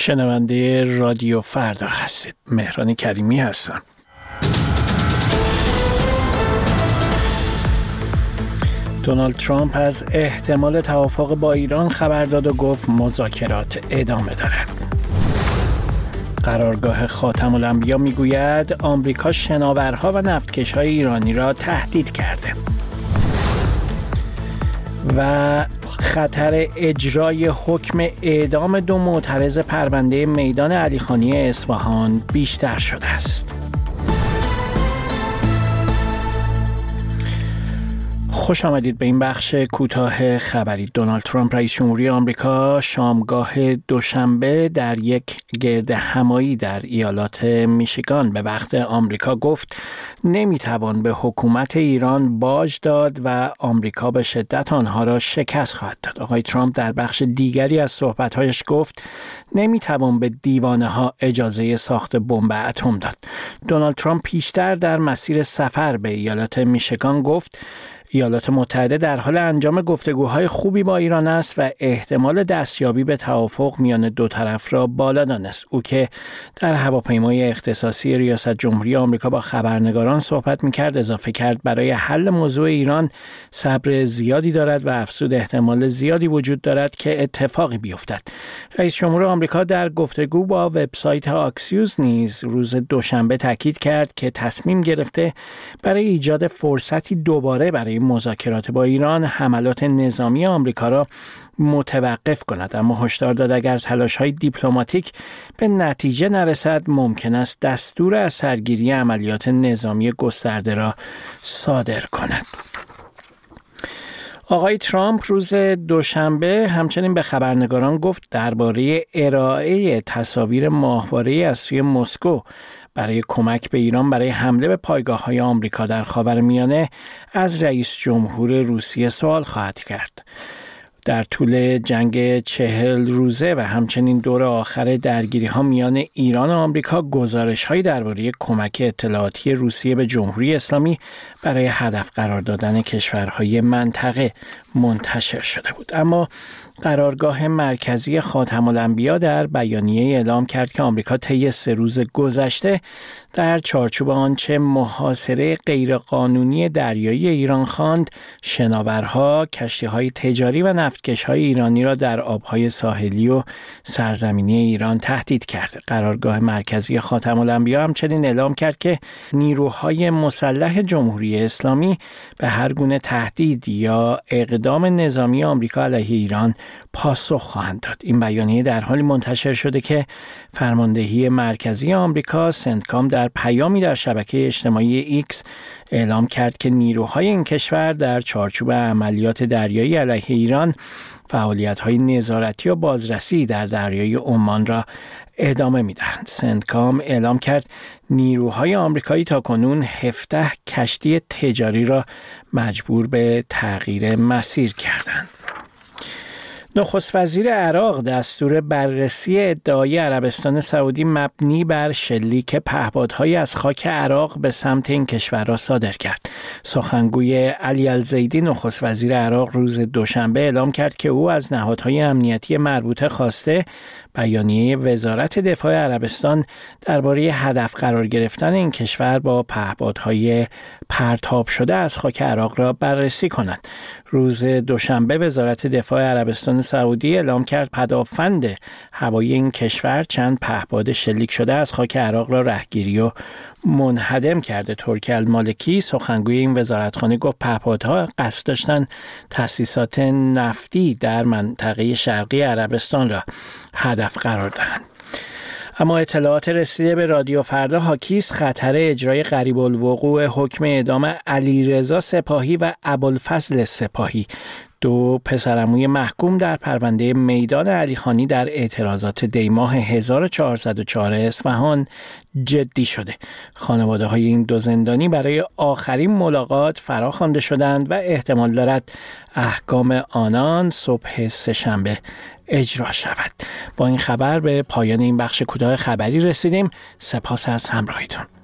شنونده رادیو فردا هستید. مهران کریمی هستم. دونالد ترامپ از احتمال توافق با ایران خبر داد و گفت مذاکرات ادامه دارد. قرارگاه خاتم الانبیا میگوید آمریکا شناورها و نفتکش‌های ایرانی را تهدید کرده. و خطر اجرای حکم اعدام 2 معترض پرونده میدان علیخانی اصفهان بیشتر شده است. خوش آمدید به این بخش کوتاه خبری. دونالد ترامپ رئیس جمهوری آمریکا شامگاه دوشنبه در یک گرد همایی در ایالات میشیگان به وقت آمریکا گفت نمیتوان به حکومت ایران باج داد و آمریکا به شدت آنها را شکست خواهد داد. آقای ترامپ در بخش دیگری از صحبت‌هایش گفت نمیتوان به دیوانه‌ها اجازه ساخت بمب اتم داد. دونالد ترامپ پیشتر در مسیر سفر به ایالات میشیگان گفت ایالات متحده در حال انجام گفتگوهای خوبی با ایران است و احتمال دستیابی به توافق میان دو طرف را بالا دانست. او که در هواپیمای اختصاصی ریاست جمهوری آمریکا با خبرنگاران صحبت می‌کرد اضافه کرد برای حل موضوع ایران صبر زیادی دارد و افزود احتمال زیادی وجود دارد که اتفاقی بیفتد. رئیس جمهور آمریکا در گفتگو با وبسایت آکسیوس نیز روز دوشنبه تاکید کرد که تصمیم گرفته برای ایجاد فرصتی دوباره برای مذاکرات با ایران حملات نظامی آمریکا را متوقف کند، اما هشدار داد اگر تلاش‌های دیپلماتیک به نتیجه نرسد ممکن است دستور از سرگیری عملیات نظامی گسترده را صادر کند. آقای ترامپ روز دوشنبه همچنین به خبرنگاران گفت درباره ارائه تصاویر ماهواره‌ای از سوی مسکو برای کمک به ایران برای حمله به پایگاه‌های آمریکا در خاورمیانه از رئیس جمهور روسیه سوال خواهد کرد. در طول جنگ 40 روزه و همچنین دور آخر درگیری‌ها میان ایران و آمریکا گزارش‌هایی درباره کمک اطلاعاتی روسیه به جمهوری اسلامی برای هدف قرار دادن کشورهای منطقه منتشر شده بود. اما قرارگاه مرکزی خاتم الانبیا در بیانیه اعلام کرد که آمریکا طی 3 روز گذشته در چارچوب آنچه محاصره غیرقانونی دریایی ایران خواند شناورها، کشتی‌های تجاری و نفتکش‌های ایرانی را در آب‌های ساحلی و سرزمینی ایران تهدید کرد. قرارگاه مرکزی خاتم الانبیا همچنین اعلام کرد که نیروهای مسلح جمهوری اسلامی به هر گونه تهدید یا اقدام نظامی آمریکا علیه ایران پاسخ خواهند داد. این بیانیه در حالی منتشر شده که فرماندهی مرکزی آمریکا سنتکام در پیامی در شبکه اجتماعی ایکس اعلام کرد که نیروهای این کشور در چارچوب عملیات دریایی علیه ایران فعالیت‌های نظارتی و بازرسی در دریای عمان را ادامه می‌دهند. سنتکام اعلام کرد نیروهای آمریکایی تاکنون 17 کشتی تجاری را مجبور به تغییر مسیر کردند. نخست وزیر عراق دستور بررسی ادعای عربستان سعودی مبنی بر شلیک پهپادهایی از خاک عراق به سمت این کشور را صادر کرد. سخنگوی علی الزیدی نخست وزیر عراق روز دوشنبه اعلام کرد که او از نهادهای امنیتی مربوطه خواسته بیانیه وزارت دفاع عربستان درباره هدف قرار گرفتن این کشور با پهپادهای پرتاب شده از خاک عراق را بررسی کنند. روز دوشنبه وزارت دفاع عربستان سعودی اعلام کرد پدافند هوایی این کشور چند پهپاد شلیک شده از خاک عراق را رهگیری و منهدم کرده. ترکی المالکی سخنگوی این وزارتخانه گفت پهپادها قصد داشتند تأسیسات نفتی در منطقه شرقی عربستان را هدف قرار دهند. اما اطلاعات رسیده به رادیو فردا حاکی است خطر اجرای قریب الوقوع حکم اعدام علیرضا سپاهی و ابوالفضل سپاهی، 2 پسرعموی محکوم در پرونده میدان علیخانی در اعتراضات دیماه 1404 اصفهان جدی شده. خانواده های این 2 زندانی برای آخرین ملاقات فراخوانده شدند و احتمال دارد احکام آنان صبح سه‌شنبه اجرا شود. با این خبر به پایان این بخش کوتاه خبری رسیدیم. سپاس از همراهیتون.